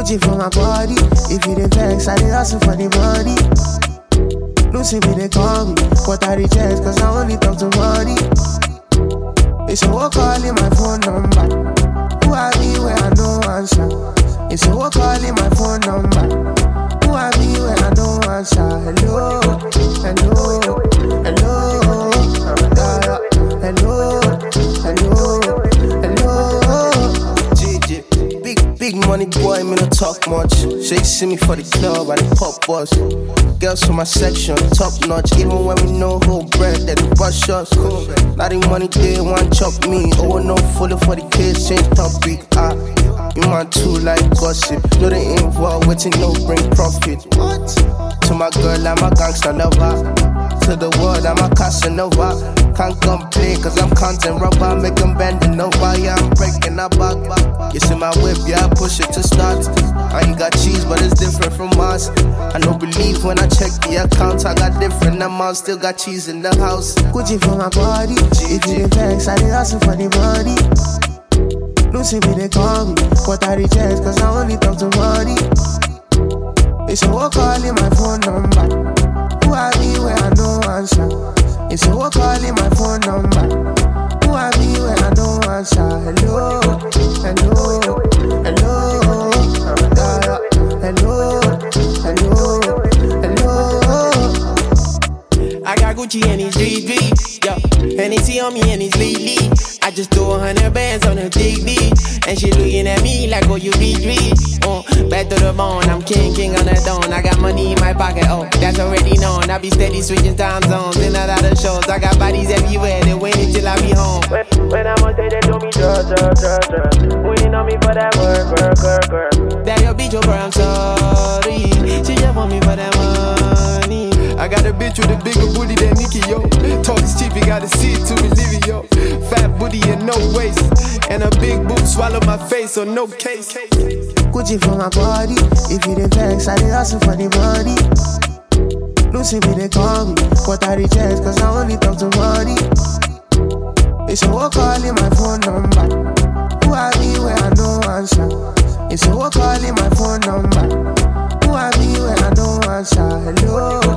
Gucci for my body. If you the vex, I dey hustle for the money. Lucy me, they call me, but I reject cause I only talk to money. It's a walk calling my phone number. Who are me when I no answer? It's a walk calling my phone number. Who are me when I don't answer? Hello, hello, hello, hello, hello, hello. GG, big money boy, me no talk much. So you see me for the club, I the pop boss. Girls from my section, top notch. Even when we know whole bread, that the rush us. Not the money they want chop me. Oh no, fully for the kids, change topic. You man too like gossip. No they involved, waiting no bring profit. What? To my girl, I'm a gangster lover. To the world, I'm a Casanova. Can't complain, cause I'm content rubber. Make them bending over, yeah, I'm breaking up back. You see my whip, yeah, I push it to start. I ain't got cheese, but it's different from us. I don't believe when I check the accounts. I got different amounts, still got cheese in the house. Gucci for my body. If you the vex, I dey hustle for the money. Lucy me, they call me, but I reject cause I only talk to money. It's a walk calling my phone number. Who are me when I no answer? It's a walk calling my phone number. Who are me when I don't answer? Hello, hello, hello, hello, hello, hello. I got Gucci and it's GG, yo. And it's on me and it's lately. I just threw 100 bands on a big beat. And she looking at me like, oh, you be rich. Back to the bone, I'm king on the throne. I got money in my pocket, oh, that's already known. I be steady switching time zones, in and out of shows. I got bodies everywhere, they waiting till I be home. When I'm on stage, they do me drug. Waiting on me for that work. That your bitch over, I'm sorry. She just want me for that money. I got a bitch with a bigger booty than Nicki, yo. Talk is cheap, you gotta see it to believe it, yo. Fat booty and no waist. And a big boob swallow my face, so no case. Gucci for my body. If you the vex, I dey hustle for the money. Lucy me, they call me, but I reject cause I only talk to money. It's a walk calling my phone number. Who are me when I no answer? It's a walk calling my phone number. Who are me when I don't answer? Hello.